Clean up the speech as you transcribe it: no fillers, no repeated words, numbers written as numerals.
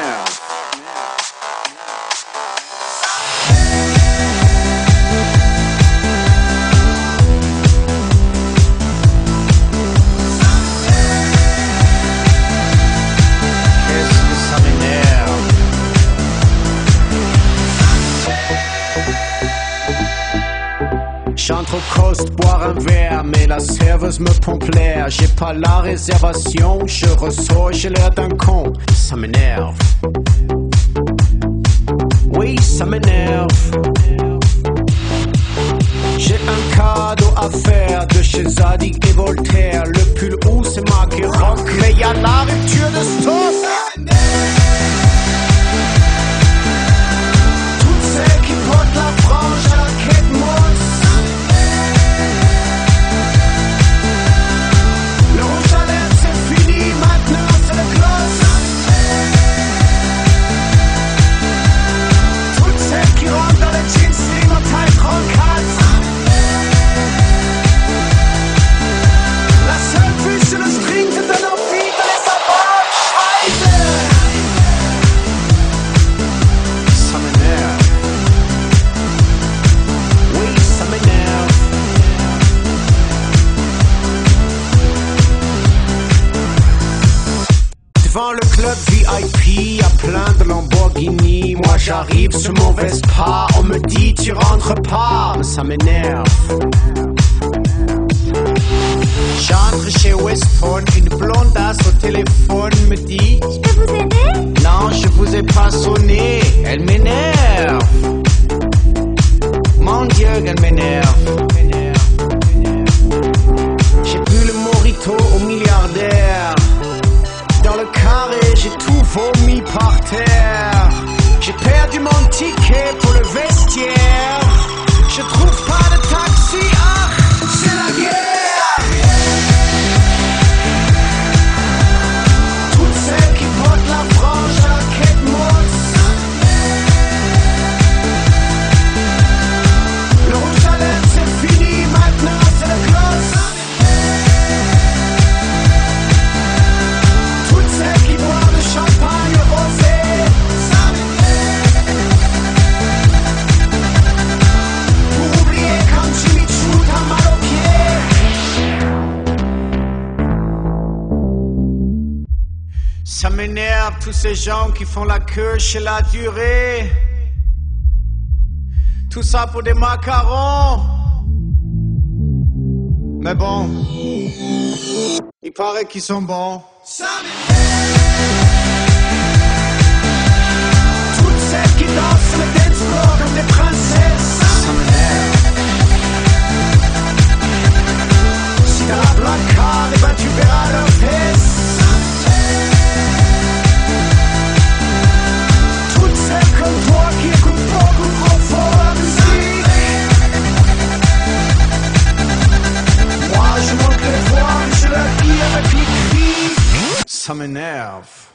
m'énerve. J'entre au coast boire un verre, mais la serveuse me pompe l'air. J'ai pas la réservation, je ressors, j'ai l'air d'un con. Ça m'énerve. Oui, ça m'énerve. J'ai un cadeau à faire de chez Zadig et Voltaire. Le pull où c'est marqué rock, mais y'a la rupture de stock. Toutes celles qui portent la frange à la quête mousse. Le rouge à lèvres c'est fini, maintenant c'est le gloss. Toutes celles qui rentrent dans les jeans slim en taille 34. La seule vue sur le string te donne envie de les savoir. Scheiße! Ça m'énerve. Oui, ça m'énerve. Devant le club VIP, y'a plein de Lamborghini. Moi j'arrive sur mon Vespa, on me dit tu rentres pas. Ça m'énerve. J'entre chez Westport, une blondasse au téléphone me dit Je peux vous aider? non, je vous ai pas sonné. Elle m'énerve. Mon Dieu, elle m'énerve. J'ai bu le mojito au milliardaire. Dans le carré, j'ai tout vomi par terre. J'ai perdu mon ticket pour le vestiaire. Je trouve pas de taxi, ah, c'est la guerre. Toutes celles qui portent la frange à la quête mousse. Le rouge à lèvres c'est fini, maintenant c'est le gloss. Toutes celles qui boivent le champagne rosé. Pour oublier quand Jimmy Choo t'a mal au pied. Ça m'énerve tous ces gens qui font la queue chez la durée. Tout ça pour des macarons. Mais bon, il paraît qu'ils sont bons. Toutes celles qui dansent sur le dance floor comme des princesses. Ça m'énerve. Si t'as la black card, et ben tu verras leur fesses. Toutes celles comme toi qui écoutent beaucoup trop fort la musique. Moi je monte les voix, je leur dis avec les cris. Ça m'énerve.